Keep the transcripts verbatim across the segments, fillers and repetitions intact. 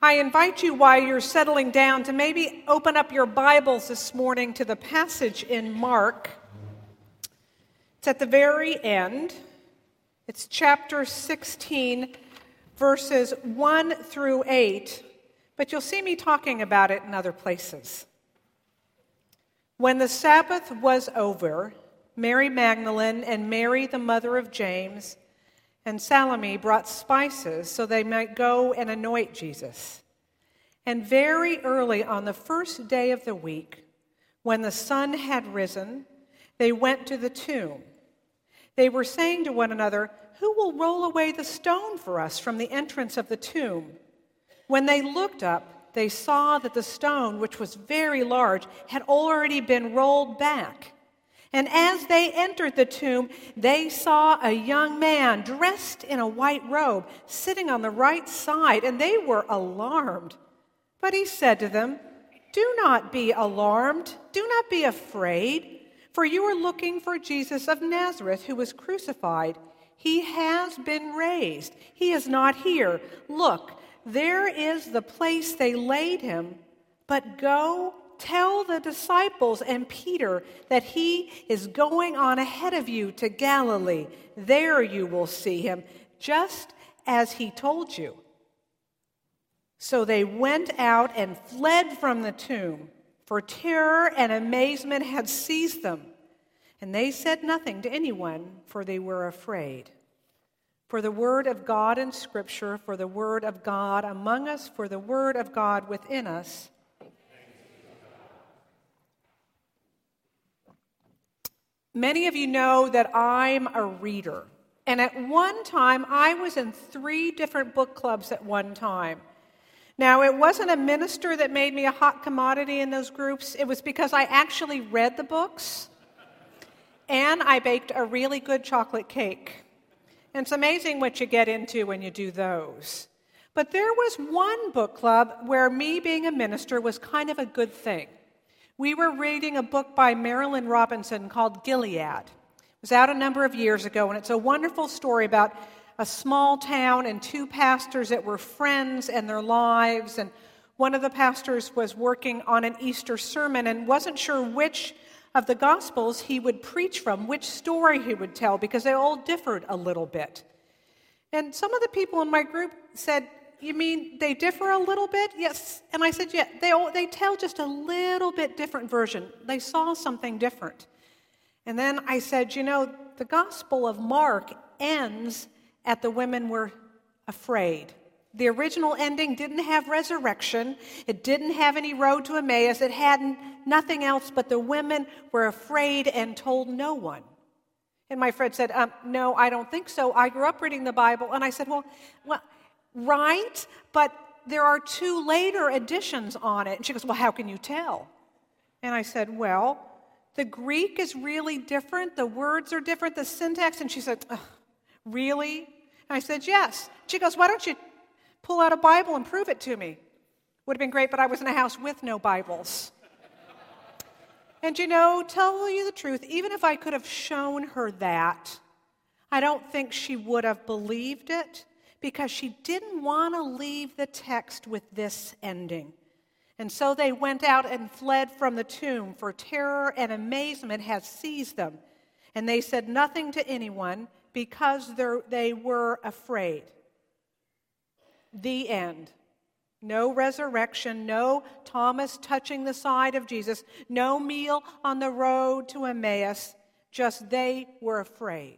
I invite you, while you're settling down, to maybe open up your Bibles this morning to the passage in Mark. It's at the very end. It's chapter sixteen, verses one through eight, but you'll see me talking about it in other places. When the Sabbath was over, Mary Magdalene and Mary, the mother of James, and Salome brought spices so they might go and anoint Jesus. And very early on the first day of the week, when the sun had risen, they went to the tomb. They were saying to one another, "Who will roll away the stone for us from the entrance of the tomb?" When they looked up, they saw that the stone, which was very large, had already been rolled back. And as they entered the tomb, they saw a young man dressed in a white robe sitting on the right side, and they were alarmed. But he said to them, "Do not be alarmed, do not be afraid, for you are looking for Jesus of Nazareth, who was crucified. He has been raised. He is not here. Look, there is the place they laid him. But go tell the disciples and Peter that he is going on ahead of you to Galilee. There you will see him, just as he told you." So they went out and fled from the tomb, for terror and amazement had seized them. And they said nothing to anyone, for they were afraid. For the word of God in Scripture, for the word of God among us, for the word of God within us. Many of you know that I'm a reader. And at one time, I was in three different book clubs at one time. Now, it wasn't a minister that made me a hot commodity in those groups. It was because I actually read the books, and I baked a really good chocolate cake. And it's amazing what you get into when you do those. But there was one book club where me being a minister was kind of a good thing. We were reading a book by Marilynne Robinson called Gilead. It was out a number of years ago, and it's a wonderful story about a small town and two pastors that were friends and their lives. And one of the pastors was working on an Easter sermon and wasn't sure which of the Gospels he would preach from, which story he would tell, because they all differed a little bit. And some of the people in my group said, "You mean they differ a little bit?" Yes. And I said, yeah, they all, they tell just a little bit different version. They saw something different. And then I said, you know, the Gospel of Mark ends at the women were afraid. The original ending didn't have resurrection. It didn't have any road to Emmaus. It had nothing else, but the women were afraid and told no one. And my friend said, um, no, I don't think so. I grew up reading the Bible. And I said, well, well, right, but there are two later editions on it. And she goes, well, how can you tell? And I said, well, the Greek is really different. The words are different, the syntax. And she said, ugh, really? And I said, yes. She goes, why don't you pull out a Bible and prove it to me? Would have been great, but I was in a house with no Bibles. And you know, tell you the truth, even if I could have shown her that, I don't think she would have believed it, because she didn't want to leave the text with this ending. And so they went out and fled from the tomb, for terror and amazement had seized them. And they said nothing to anyone, because they were afraid. The end. No resurrection, no Thomas touching the side of Jesus, no meal on the road to Emmaus, just they were afraid.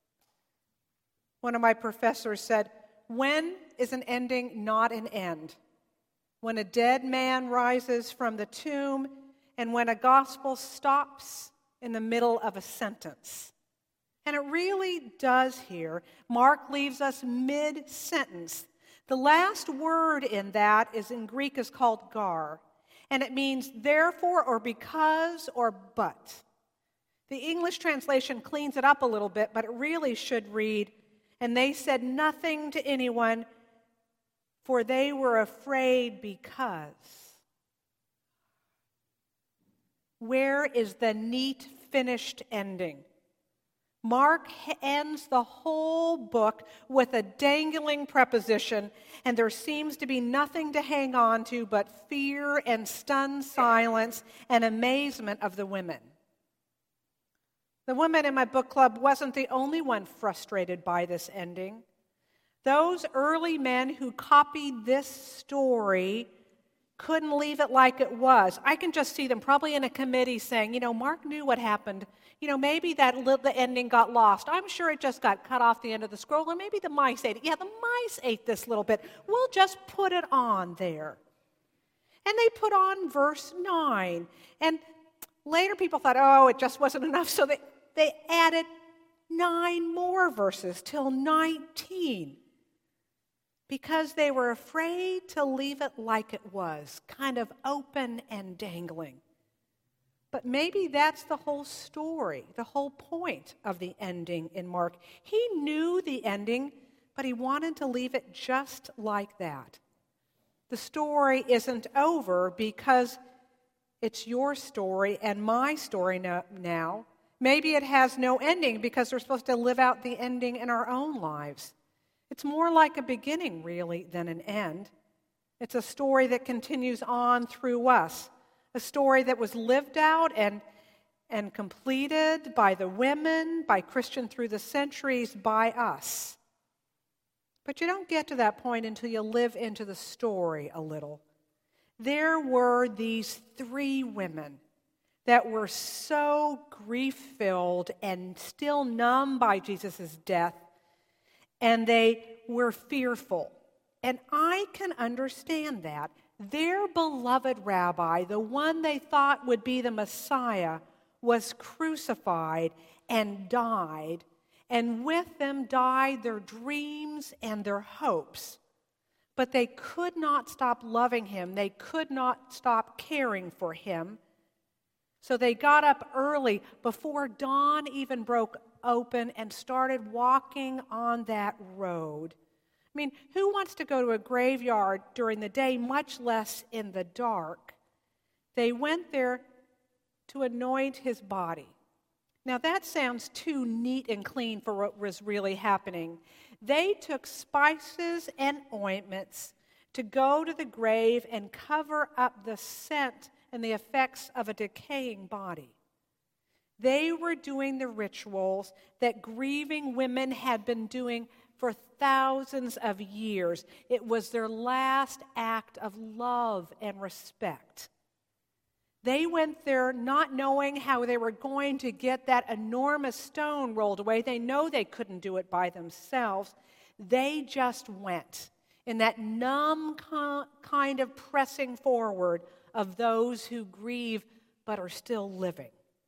One of my professors said, when is an ending not an end? When a dead man rises from the tomb, and when a gospel stops in the middle of a sentence. And it really does here. Mark leaves us mid-sentence. The last word in that is in Greek is called gar, and it means therefore or because or but. The English translation cleans it up a little bit, but it really should read, and they said nothing to anyone, for they were afraid because. Where is the neat, finished ending? Mark ends the whole book with a dangling preposition, and there seems to be nothing to hang on to but fear and stunned silence and amazement of the women. The woman in my book club wasn't the only one frustrated by this ending. Those early men who copied this story couldn't leave it like it was. I can just see them probably in a committee saying, you know, Mark knew what happened. You know, maybe that li- the ending got lost. I'm sure it just got cut off the end of the scroll, or maybe the mice ate it. Yeah, the mice ate this little bit. We'll just put it on there. And they put on verse nine. And later people thought, oh, it just wasn't enough, so they, they added nine more verses till nineteen. Because they were afraid to leave it like it was, kind of open and dangling. But maybe that's the whole story, the whole point of the ending in Mark. He knew the ending, but he wanted to leave it just like that. The story isn't over because it's your story and my story now. Maybe it has no ending because we're supposed to live out the ending in our own lives. It's more like a beginning, really, than an end. It's a story that continues on through us, a story that was lived out and, and completed by the women, by Christian through the centuries, by us. But you don't get to that point until you live into the story a little. There were these three women that were so grief-filled and still numb by Jesus' death, and they were fearful. And I can understand that. Their beloved rabbi, the one they thought would be the Messiah, was crucified and died. And with them died their dreams and their hopes. But they could not stop loving him. They could not stop caring for him. So they got up early before dawn even broke open and started walking on that road. I mean, who wants to go to a graveyard during the day, much less in the dark? They went there to anoint his body. Now that sounds too neat and clean for what was really happening. They took spices and ointments to go to the grave and cover up the scent and the effects of a decaying body. They were doing the rituals that grieving women had been doing for thousands of years. It was their last act of love and respect. They went there not knowing how they were going to get that enormous stone rolled away. They know they couldn't do it by themselves. They just went in that numb kind of pressing forward of those who grieve but are still living.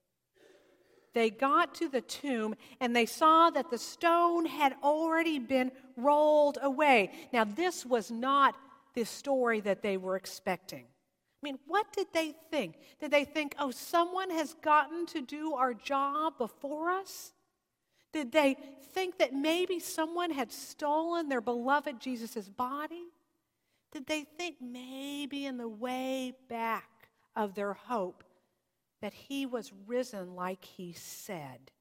They got to the tomb and they saw that the stone had already been rolled away. Now, this was not the story that they were expecting. I mean, what did they think? Did they think, oh, someone has gotten to do our job before us? Did they think that maybe someone had stolen their beloved Jesus' body? Did they think maybe in the way back of their hope that he was risen like he said?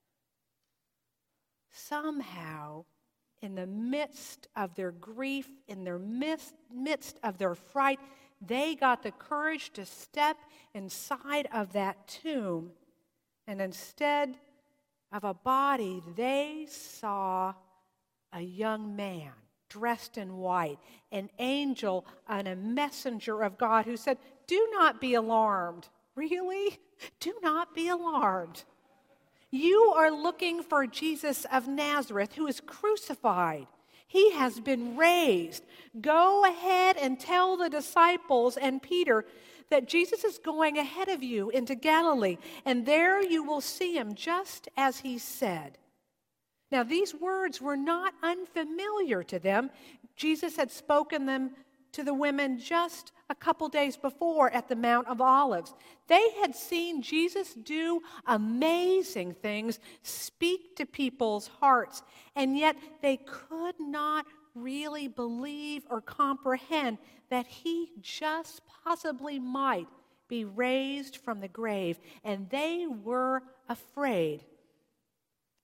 Somehow, in the midst of their grief, in their midst, midst of their fright, they got the courage to step inside of that tomb, and instead of a body, they saw a young man dressed in white, an angel and a messenger of God who said, "Do not be alarmed." Really? Do not be alarmed. You are looking for Jesus of Nazareth who is crucified. He has been raised. Go ahead and tell the disciples and Peter that Jesus is going ahead of you into Galilee, and there you will see him just as he said. Now, these words were not unfamiliar to them. Jesus had spoken them to the women just a couple days before at the Mount of Olives. They had seen Jesus do amazing things, speak to people's hearts, and yet they could not really believe or comprehend that he just possibly might be raised from the grave, and they were afraid. And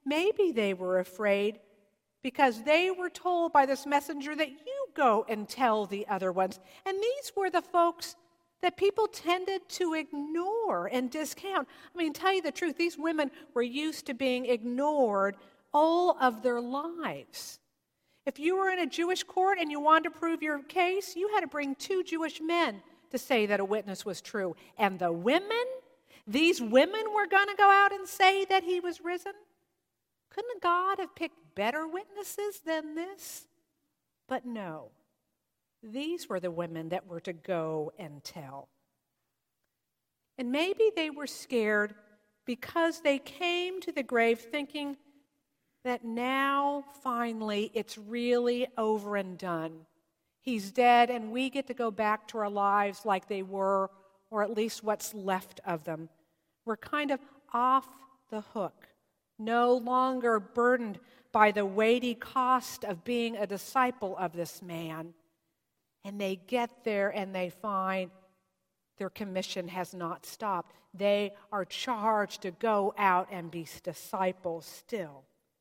maybe they were afraid because they were told by this messenger that you go and tell the other ones. And these were the folks that people tended to ignore and discount. I mean, tell you the truth, these women were used to being ignored all of their lives. If you were in a Jewish court and you wanted to prove your case, you had to bring two Jewish men to say that a witness was true. And the women, these women were going to go out and say that he was risen? Couldn't God have picked better witnesses than this? But no, these were the women that were to go and tell. And maybe they were scared because they came to the grave thinking that now, finally, it's really over and done. He's dead, and we get to go back to our lives like they were, or at least what's left of them. We're kind of off the hook, no longer burdened by the weighty cost of being a disciple of this man. And they get there and they find their commission has not stopped. They are charged to go out and be disciples still.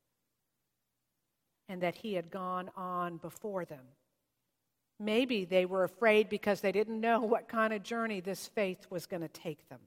And that he had gone on before them. Maybe they were afraid because they didn't know what kind of journey this faith was going to take them.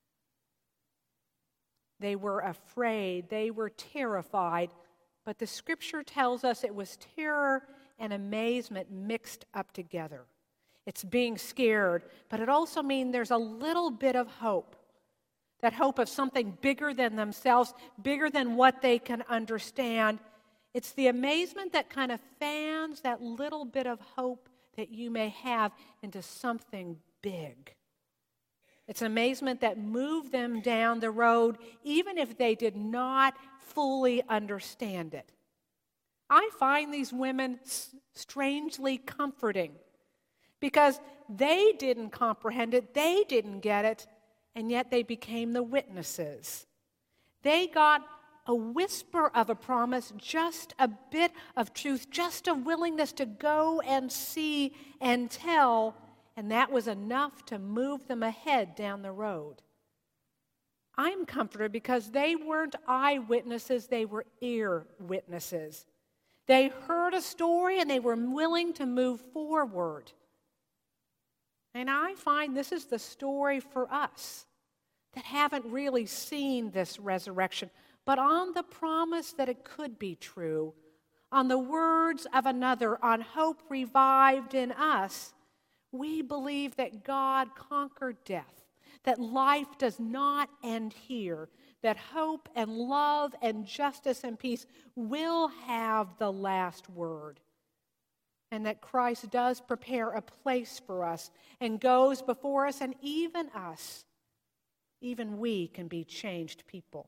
They were afraid, they were terrified, but the scripture tells us it was terror and amazement mixed up together. It's being scared, but it also means there's a little bit of hope. That hope of something bigger than themselves, bigger than what they can understand. It's the amazement that kind of fans that little bit of hope that you may have into something big. It's amazement that moved them down the road, even if they did not fully understand it. I find these women strangely comforting because they didn't comprehend it, they didn't get it, and yet they became the witnesses. They got a whisper of a promise, just a bit of truth, just a willingness to go and see and tell, and that was enough to move them ahead down the road. I'm comforted because they weren't eyewitnesses, they were ear witnesses. They heard a story and they were willing to move forward. And I find this is the story for us that haven't really seen this resurrection, but on the promise that it could be true, on the words of another, on hope revived in us, we believe that God conquered death, that life does not end here, that hope and love and justice and peace will have the last word, and that Christ does prepare a place for us and goes before us, and even us, even we can be changed people.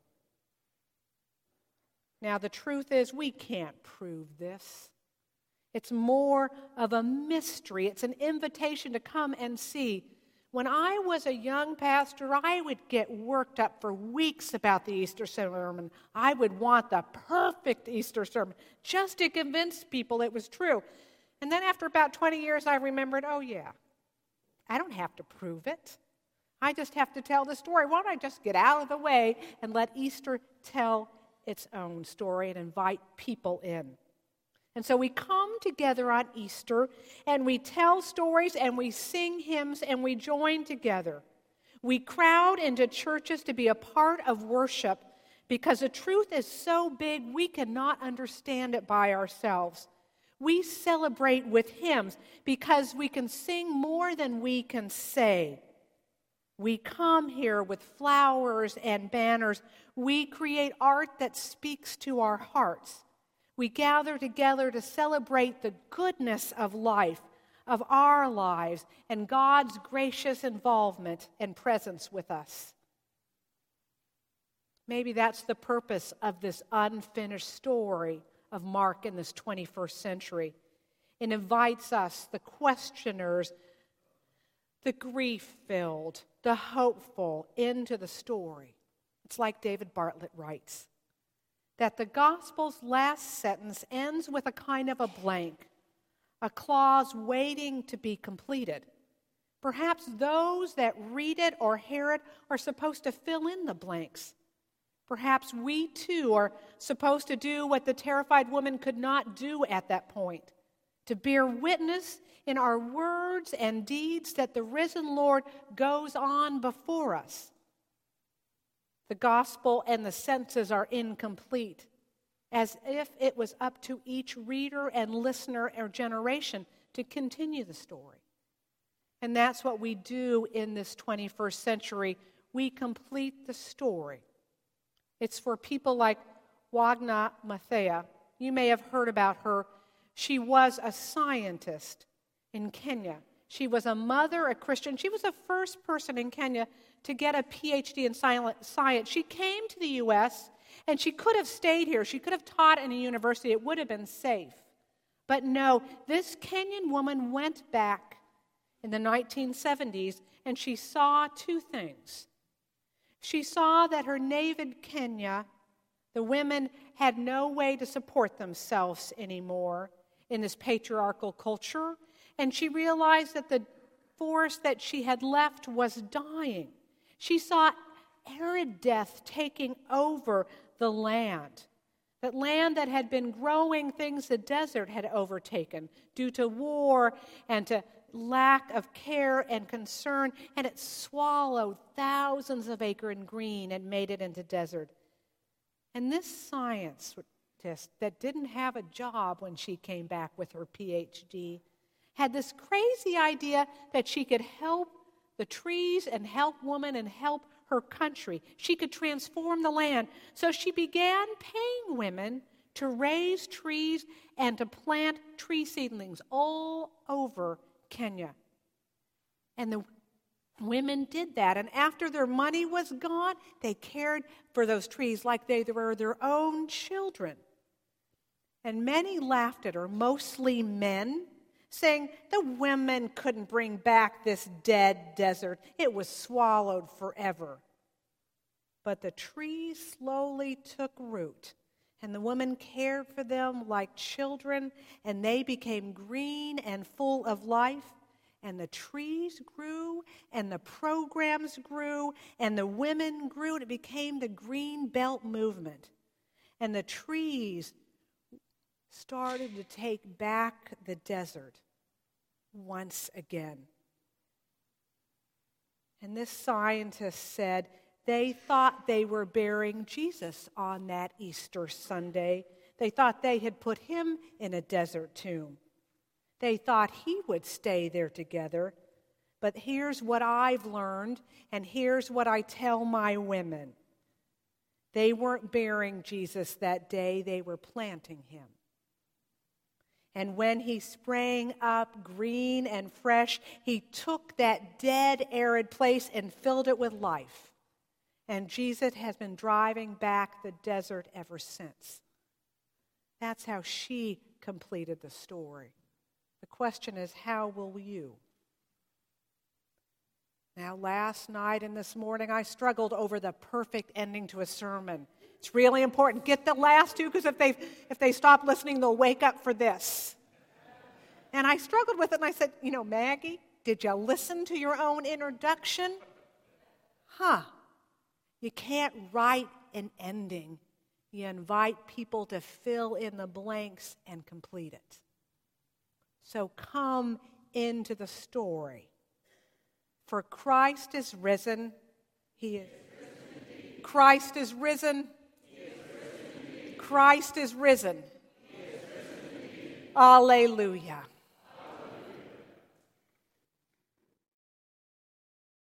Now, the truth is, we can't prove this. It's more of a mystery. It's an invitation to come and see. When I was a young pastor, I would get worked up for weeks about the Easter sermon. I would want the perfect Easter sermon just to convince people it was true. And then after about twenty years, I remembered, oh yeah, I don't have to prove it. I just have to tell the story. Why don't I just get out of the way and let Easter tell its own story and invite people in? And so we come together on Easter and we tell stories and we sing hymns and we join together. We crowd into churches to be a part of worship because the truth is so big we cannot understand it by ourselves. We celebrate with hymns because we can sing more than we can say. We come here with flowers and banners. We create art that speaks to our hearts. We gather together to celebrate the goodness of life, of our lives, and God's gracious involvement and presence with us. Maybe that's the purpose of this unfinished story of Mark in this twenty-first century. It invites us, the questioners, the grief-filled, the hopeful, into the story. It's like David Bartlett writes, that the gospel's last sentence ends with a kind of a blank, a clause waiting to be completed. Perhaps those that read it or hear it are supposed to fill in the blanks. Perhaps we too are supposed to do what the terrified woman could not do at that point, to bear witness in our words and deeds that the risen Lord goes on before us. The gospel and the senses are incomplete, as if it was up to each reader and listener or generation to continue the story. And that's what we do in this twenty-first century. We complete the story. It's for people like Wagner Maathai. You may have heard about her. She was a scientist in Kenya. She was a mother, a Christian. She was the first person in Kenya to get a P H D in science. She came to the U S and she could have stayed here. She could have taught in a university. It would have been safe. But no, this Kenyan woman went back in the nineteen seventies and she saw two things. She saw that her native Kenya, the women had no way to support themselves anymore in this patriarchal culture. And she realized that the forest that she had left was dying. She saw arid death taking over the land. That land that had been growing things the desert had overtaken due to war and to lack of care and concern, and it swallowed thousands of acres in green and made it into desert. And this scientist that didn't have a job when she came back with her P H D had this crazy idea that she could help the trees and help women and help her country. She could transform the land. So she began paying women to raise trees and to plant tree seedlings all over Kenya. And the women did that. And after their money was gone, they cared for those trees like they were their own children. And many laughed at her, mostly men, saying the women couldn't bring back this dead desert. It was swallowed forever. But the trees slowly took root, and the women cared for them like children, and they became green and full of life. And the trees grew, and the programs grew, and the women grew, and it became the Green Belt movement. And the trees started to take back the desert once again. And this scientist said they thought they were burying Jesus on that Easter Sunday. They thought they had put him in a desert tomb. They thought he would stay there together. But here's what I've learned, and here's what I tell my women. They weren't burying Jesus that day, they were planting him. And when he sprang up green and fresh, he took that dead, arid place and filled it with life. And Jesus has been driving back the desert ever since. That's how she completed the story. The question is, how will you? Now, last night and this morning, I struggled over the perfect ending to a sermon. It's really important. Get the last two, because if they if they stop listening, they'll wake up for this. And I struggled with it, and I said, you know, Maggie, did you listen to your own introduction? Huh. You can't write an ending. You invite people to fill in the blanks and complete it. So come into the story. For Christ is risen. He is risen. Christ is risen. He is risen. Christ is risen. He is risen. Alleluia.